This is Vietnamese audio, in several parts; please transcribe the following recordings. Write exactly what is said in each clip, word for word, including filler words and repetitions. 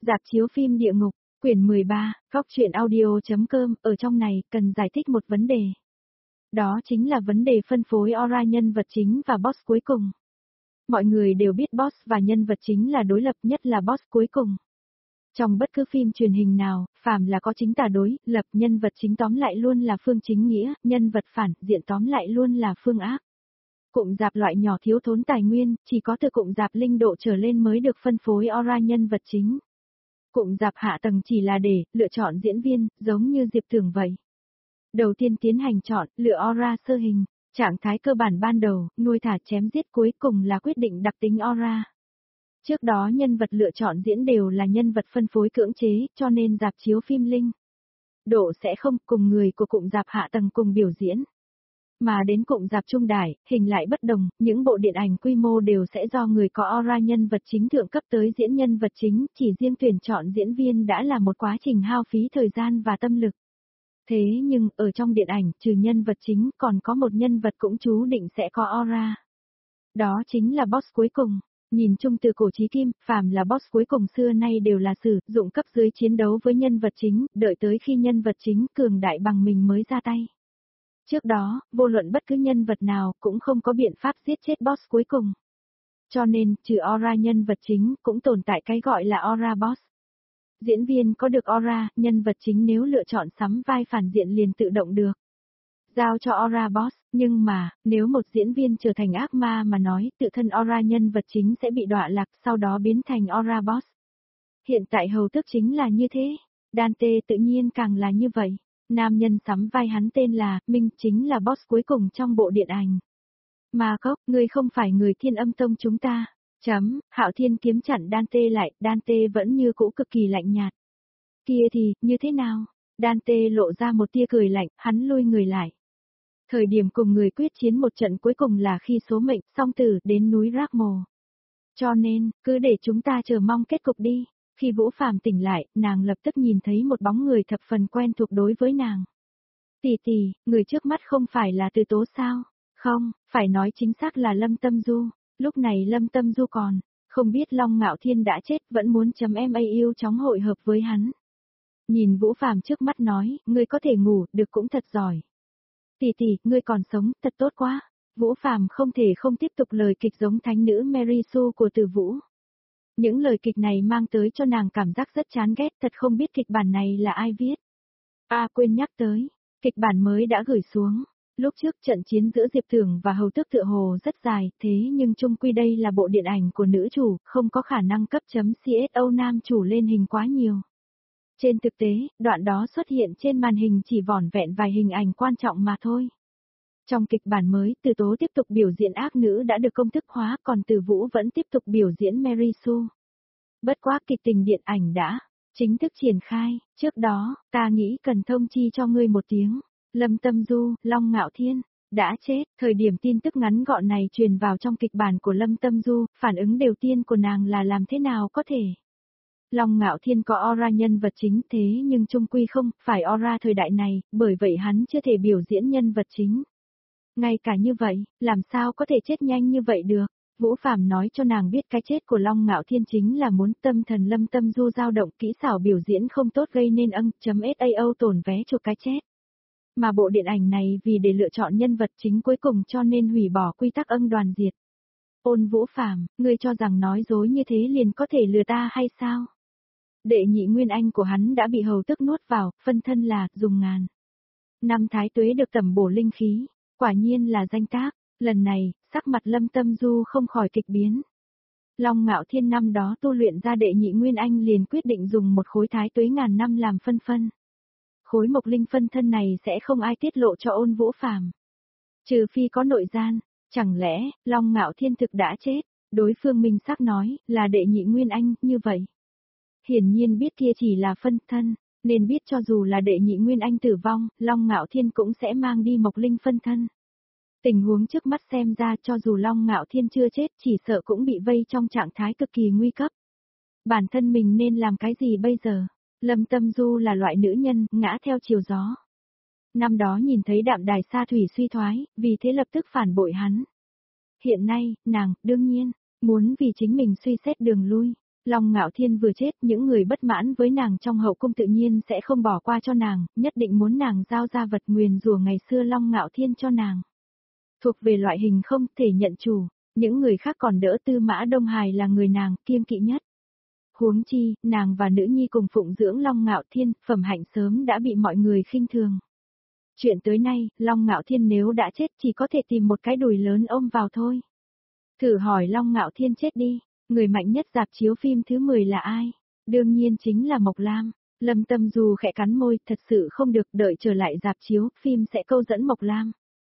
Rạp chiếu phim Địa ngục, quyển mười ba, góc truyện audio.com, ở trong này, cần giải thích một vấn đề. Đó chính là vấn đề phân phối aura nhân vật chính và boss cuối cùng. Mọi người đều biết boss và nhân vật chính là đối lập, nhất là boss cuối cùng. Trong bất cứ phim truyền hình nào, phàm là có chính tà đối lập, nhân vật chính tóm lại luôn là phương chính nghĩa, nhân vật phản diện tóm lại luôn là phương ác. Cụm rạp loại nhỏ thiếu thốn tài nguyên, chỉ có từ cụm rạp linh độ trở lên mới được phân phối aura nhân vật chính. Cụm rạp hạ tầng chỉ là để lựa chọn diễn viên, giống như Diệp Tưởng vậy. Đầu tiên tiến hành chọn, lựa aura sơ hình, trạng thái cơ bản ban đầu, nuôi thả chém giết, cuối cùng là quyết định đặc tính aura. Trước đó nhân vật lựa chọn diễn đều là nhân vật phân phối cưỡng chế, cho nên rạp chiếu phim linh độ sẽ không cùng người của cụm rạp hạ tầng cùng biểu diễn. Mà đến cụm rạp trung đài, hình lại bất đồng, những bộ điện ảnh quy mô đều sẽ do người có aura nhân vật chính thượng cấp tới diễn nhân vật chính, chỉ riêng tuyển chọn diễn viên đã là một quá trình hao phí thời gian và tâm lực. Thế nhưng, ở trong điện ảnh, trừ nhân vật chính, còn có một nhân vật cũng chú định sẽ có aura. Đó chính là boss cuối cùng. Nhìn chung từ cổ chí kim, phàm là boss cuối cùng xưa nay đều là sử dụng cấp dưới chiến đấu với nhân vật chính, đợi tới khi nhân vật chính cường đại bằng mình mới ra tay. Trước đó, vô luận bất cứ nhân vật nào cũng không có biện pháp giết chết boss cuối cùng. Cho nên, trừ aura nhân vật chính, cũng tồn tại cái gọi là aura boss. Diễn viên có được aura, nhân vật chính nếu lựa chọn sắm vai phản diện liền tự động được giao cho aura boss, nhưng mà, nếu một diễn viên trở thành ác ma mà nói, tự thân aura nhân vật chính sẽ bị đọa lạc, sau đó biến thành aura boss. Hiện tại hầu tước chính là như thế, Dante tự nhiên càng là như vậy. Nam nhân sắm vai hắn tên là Minh, chính là boss cuối cùng trong bộ điện ảnh. Mà Cốc, ngươi không phải người Thiên Âm Tông chúng ta. Chấm, Hạo Thiên kiếm chặn Dante lại, Dante vẫn như cũ cực kỳ lạnh nhạt. Kia thì, như thế nào? Dante lộ ra một tia cười lạnh, hắn lui người lại. Thời điểm cùng người quyết chiến một trận cuối cùng là khi số mệnh, song tử, đến núi Rác Mồ. Cho nên, cứ để chúng ta chờ mong kết cục đi. Khi Vũ Phàm tỉnh lại, nàng lập tức nhìn thấy một bóng người thập phần quen thuộc đối với nàng. Tỷ tỷ, người trước mắt không phải là Từ Tố sao? Không, phải nói chính xác là Lâm Tâm Du. Lúc này Lâm Tâm Du còn không biết Long Ngạo Thiên đã chết, vẫn muốn chấm em a yêu chóng hội hợp với hắn. Nhìn Vũ Phàm trước mắt nói, ngươi có thể ngủ, được cũng thật giỏi. Tỷ tỷ, ngươi còn sống, thật tốt quá. Vũ Phàm không thể không tiếp tục lời kịch giống thánh nữ Mary Sue của Từ Vũ. Những lời kịch này mang tới cho nàng cảm giác rất chán ghét, thật không biết kịch bản này là ai viết. À quên nhắc tới, kịch bản mới đã gửi xuống. Lúc trước trận chiến giữa Diệp Tưởng và Hầu Tước tựa hồ rất dài, thế nhưng chung quy đây là bộ điện ảnh của nữ chủ, không có khả năng cấp chấm xê ét o nam chủ lên hình quá nhiều. Trên thực tế, đoạn đó xuất hiện trên màn hình chỉ vỏn vẹn vài hình ảnh quan trọng mà thôi. Trong kịch bản mới, Từ Tố tiếp tục biểu diễn ác nữ đã được công thức hóa, còn Từ Vũ vẫn tiếp tục biểu diễn Mary Sue. Bất quá kịch tình điện ảnh đã chính thức triển khai, trước đó, ta nghĩ cần thông chi cho ngươi một tiếng. Lâm Tâm Du, Long Ngạo Thiên, đã chết. Thời điểm tin tức ngắn gọn này truyền vào trong kịch bản của Lâm Tâm Du, phản ứng đầu tiên của nàng là làm thế nào có thể. Long Ngạo Thiên có aura nhân vật chính thế nhưng chung quy không phải aura thời đại này, bởi vậy hắn chưa thể biểu diễn nhân vật chính. Ngay cả như vậy, làm sao có thể chết nhanh như vậy được? Vũ Phàm nói cho nàng biết cái chết của Long Ngạo Thiên chính là muốn tâm thần Lâm Tâm Du dao động, kỹ xảo biểu diễn không tốt gây nên âng.sao tổn vé cho cái chết. Mà bộ điện ảnh này vì để lựa chọn nhân vật chính cuối cùng cho nên hủy bỏ quy tắc âng đoàn diệt. Ôn Vũ Phàm, ngươi cho rằng nói dối như thế liền có thể lừa ta hay sao? Đệ nhị nguyên anh của hắn đã bị Hầu Tước nuốt vào, phân thân là dùng ngàn năm thái tuế được tẩm bổ linh khí, quả nhiên là danh tác. Lần này, sắc mặt Lâm Tâm Du không khỏi kịch biến. Long Ngạo Thiên năm đó tu luyện ra đệ nhị nguyên anh liền quyết định dùng một khối thái tuế ngàn năm làm phân phân. Khối mộc linh phân thân này sẽ không ai tiết lộ cho Ôn Vũ Phàm. Trừ phi có nội gian, chẳng lẽ, Long Ngạo Thiên thực đã chết? Đối phương minh xác nói, là đệ nhị nguyên anh, như vậy. Hiển nhiên biết kia chỉ là phân thân, nên biết cho dù là đệ nhị nguyên anh tử vong, Long Ngạo Thiên cũng sẽ mang đi mộc linh phân thân. Tình huống trước mắt xem ra cho dù Long Ngạo Thiên chưa chết chỉ sợ cũng bị vây trong trạng thái cực kỳ nguy cấp. Bản thân mình nên làm cái gì bây giờ? Lâm Tâm Du là loại nữ nhân, ngã theo chiều gió. Năm đó nhìn thấy đạm đài sa thủy suy thoái, vì thế lập tức phản bội hắn. Hiện nay, nàng, đương nhiên, muốn vì chính mình suy xét đường lui. Long Ngạo Thiên vừa chết, những người bất mãn với nàng trong hậu cung tự nhiên sẽ không bỏ qua cho nàng, nhất định muốn nàng giao ra vật nguyền rủa ngày xưa Long Ngạo Thiên cho nàng. Thuộc về loại hình không thể nhận chủ, những người khác còn đỡ, Tư Mã Đông Hải là người nàng kiêng kỵ nhất. Huống chi, nàng và nữ nhi cùng phụng dưỡng Long Ngạo Thiên, phẩm hạnh sớm đã bị mọi người khinh thường. Chuyện tới nay, Long Ngạo Thiên nếu đã chết chỉ có thể tìm một cái đùi lớn ôm vào thôi. Thử hỏi Long Ngạo Thiên chết đi, người mạnh nhất rạp chiếu phim thứ mười là ai? Đương nhiên chính là Mộc Lam. Lâm Tâm Du khẽ cắn môi, thật sự không được, đợi trở lại rạp chiếu, phim sẽ câu dẫn Mộc Lam.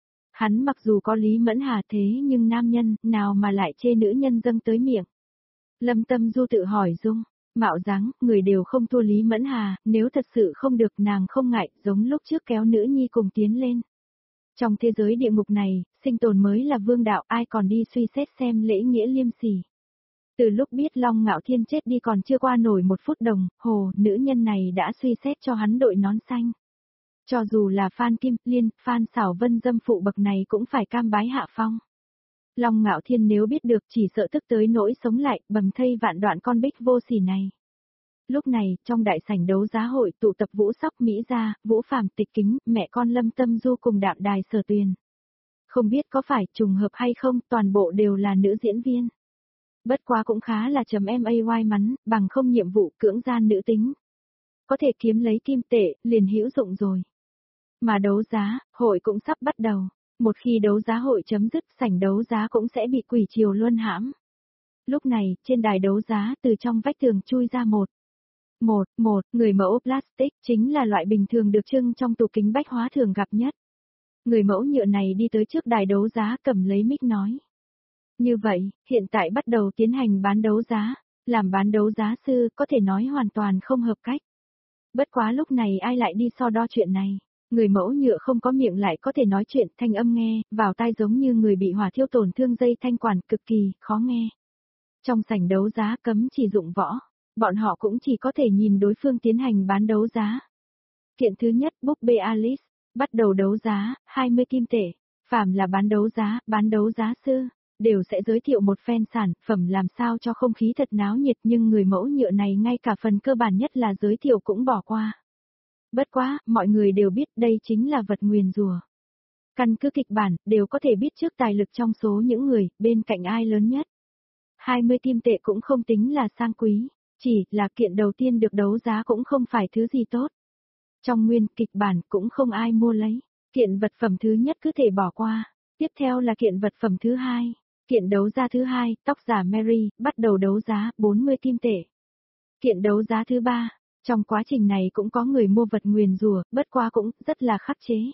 Hắn mặc dù có Lý Mẫn Hà thế nhưng nam nhân, nào mà lại chê nữ nhân dâng tới miệng. Lâm Tâm Du tự hỏi Dung, mạo dáng, người đều không thua Lý Mẫn Hà, nếu thật sự không được nàng không ngại, giống lúc trước kéo nữ nhi cùng tiến lên. Trong thế giới địa ngục này, sinh tồn mới là vương đạo, ai còn đi suy xét xem lễ nghĩa liêm sỉ. Từ lúc biết Long Ngạo Thiên chết đi còn chưa qua nổi một phút đồng, hồ, nữ nhân này đã suy xét cho hắn đội nón xanh. Cho dù là Phan Kim Liên, Phan Xảo Vân dâm phụ bậc này cũng phải cam bái hạ phong. Long Ngạo Thiên nếu biết được chỉ sợ tức tới nỗi sống lại, bầm thây vạn đoạn con bích vô sỉ này. Lúc này, trong đại sảnh đấu giá hội tụ tập Vũ Sóc, Mỹ Gia, Vũ Phàm, Tịch Kính, mẹ con Lâm Tâm Du cùng Đạm Đài, Sở Tuyền. Không biết có phải trùng hợp hay không, toàn bộ đều là nữ diễn viên. Bất quá cũng khá là chấm may mắn, bằng không nhiệm vụ cưỡng gian nữ tính. Có thể kiếm lấy kim tệ, liền hữu dụng rồi. Mà đấu giá, hội cũng sắp bắt đầu. Một khi đấu giá hội chấm dứt, sảnh đấu giá cũng sẽ bị quỷ triều luân hãm. Lúc này, trên đài đấu giá, từ trong vách tường chui ra một. Một, một, người mẫu plastic, chính là loại bình thường được trưng trong tủ kính bách hóa thường gặp nhất. Người mẫu nhựa này đi tới trước đài đấu giá, cầm lấy mic nói. Như vậy, hiện tại bắt đầu tiến hành bán đấu giá, làm bán đấu giá sư, có thể nói hoàn toàn không hợp cách. Bất quá lúc này ai lại đi so đo chuyện này. Người mẫu nhựa không có miệng lại có thể nói chuyện, thanh âm nghe, vào tai giống như người bị hỏa thiêu tổn thương dây thanh quản, cực kỳ, khó nghe. Trong sảnh đấu giá cấm chỉ dụng võ, bọn họ cũng chỉ có thể nhìn đối phương tiến hành bán đấu giá. Kiện thứ nhất, búp bê Alice, bắt đầu đấu giá, hai mươi kim tệ, phàm là bán đấu giá, bán đấu giá sư, đều sẽ giới thiệu một phen sản phẩm làm sao cho không khí thật náo nhiệt, nhưng người mẫu nhựa này ngay cả phần cơ bản nhất là giới thiệu cũng bỏ qua. Bất quá, mọi người đều biết đây chính là vật nguyền rủa. Căn cứ kịch bản, đều có thể biết trước tài lực trong số những người, bên cạnh ai lớn nhất. hai mươi kim tệ cũng không tính là sang quý, chỉ là kiện đầu tiên được đấu giá cũng không phải thứ gì tốt. Trong nguyên kịch bản cũng không ai mua lấy, kiện vật phẩm thứ nhất cứ thể bỏ qua, tiếp theo là kiện vật phẩm thứ hai. Kiện đấu giá thứ hai, tóc giả Mary, bắt đầu đấu giá bốn mươi kim tệ. Kiện đấu giá thứ ba, trong quá trình này cũng có người mua vật nguyền rủa, bất quá cũng rất là khắc chế.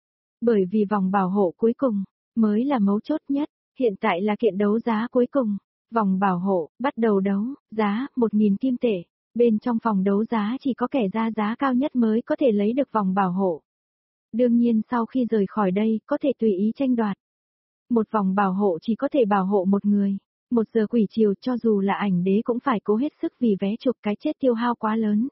Bởi vì vòng bảo hộ cuối cùng, mới là mấu chốt nhất, hiện tại là kiện đấu giá cuối cùng. Vòng bảo hộ, bắt đầu đấu, giá, một nghìn kim tệ. Bên trong phòng đấu giá chỉ có kẻ ra giá cao nhất mới có thể lấy được vòng bảo hộ. Đương nhiên sau khi rời khỏi đây, có thể tùy ý tranh đoạt. Một vòng bảo hộ chỉ có thể bảo hộ một người. Một giờ quỷ chiều cho dù là ảnh đế cũng phải cố hết sức vì vé chụp, cái chết tiêu hao quá lớn.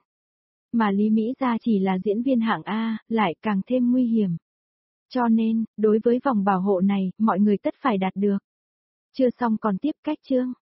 Mà Lý Mỹ Gia chỉ là diễn viên hạng A, lại càng thêm nguy hiểm. Cho nên, đối với vòng bảo hộ này, mọi người tất phải đạt được. Chưa xong còn tiếp cách chương.